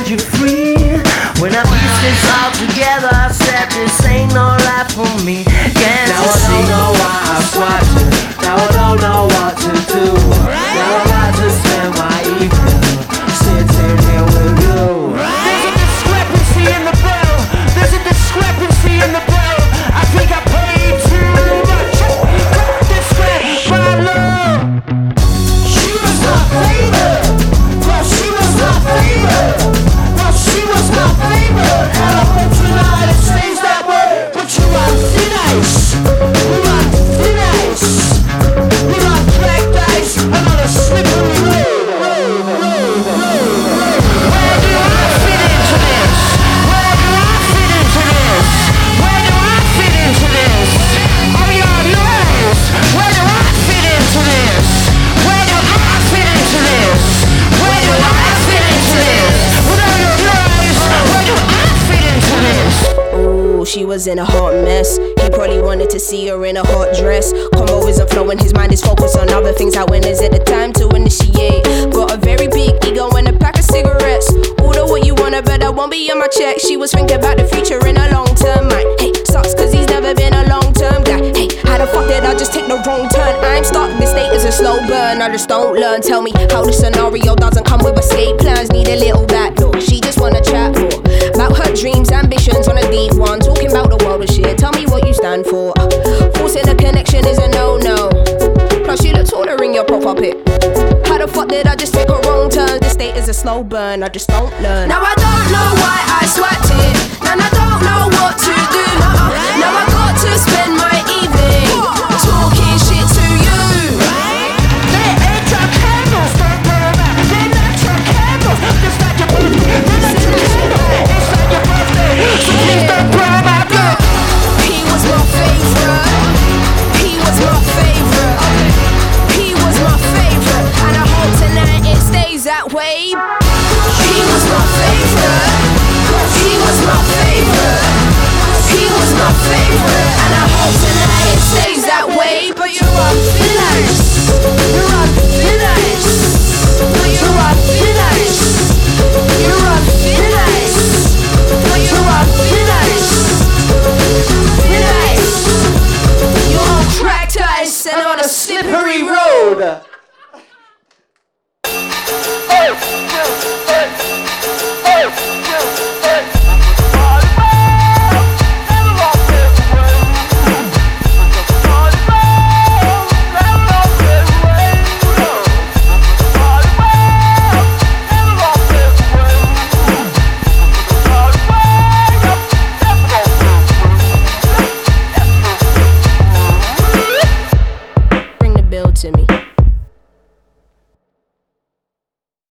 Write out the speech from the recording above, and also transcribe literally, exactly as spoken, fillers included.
set you free. When I pieced this all together, I said this ain't no life for me. Can't now I don't know why I swapped you. Now I don't know what to do. Now I got to spend my evening sitting here with you. There's a discrepancy in the bill. There's a discrepancy in the bill. I think I paid too much. This way, my love. She was my favorite. Well, she was my favorite. Well, she was my favorite. And I hope tonight it stays that way. But you are thin ice. We are thin ice. We are black dice. I'm on a slippery road. Where do I fit into this? Where do I fit into this? Where do I fit into this? Oh, y'all knows. Where do I fit into this? Where do I fit into this? Where do I fit into this? With all your lies, where do I fit into this? Ooh, she was in a hot mess. He probably wanted to see her in a hot dress. Combo isn't flowing, his mind is focused on other things. How when is it the time to initiate? Got a very big ego and a pack of cigarettes. Order what you wanna, but I won't be on my check. She was thinking about the future in a long term mind. Hey, sucks cause he's never been a long term guy. Hey, how the fuck did I just take the wrong turn? I'm stuck, this state is a slow burn. I just don't learn. Tell me how the scenario doesn't come with escape plans. Need a little backdoor. She just wanna chat for about her dreams, ambitions on a deep one. Talking about the world and shit. Tell me what you stand for. Uh, forcing a connection is a no-no. Plus you look taller in your profile pic. How the fuck did I just take a wrong turn? This state is a slow burn, I just don't learn. Now I don't know why I swiped it, and I don't know what to do. Uh-uh. Now I got to spend my evening talking shit to you. They ain't your candles, don't worry about it. They're not your candles. Just like your birthday. They're not your candles. It's like your birthday. So please don't worry about it. He was my favorite. He was my favorite. He was my favorite, and I hope tonight it stays that way. He was my favorite. He was my favorite. He was my favorite, and I hope tonight it stays that way. But you are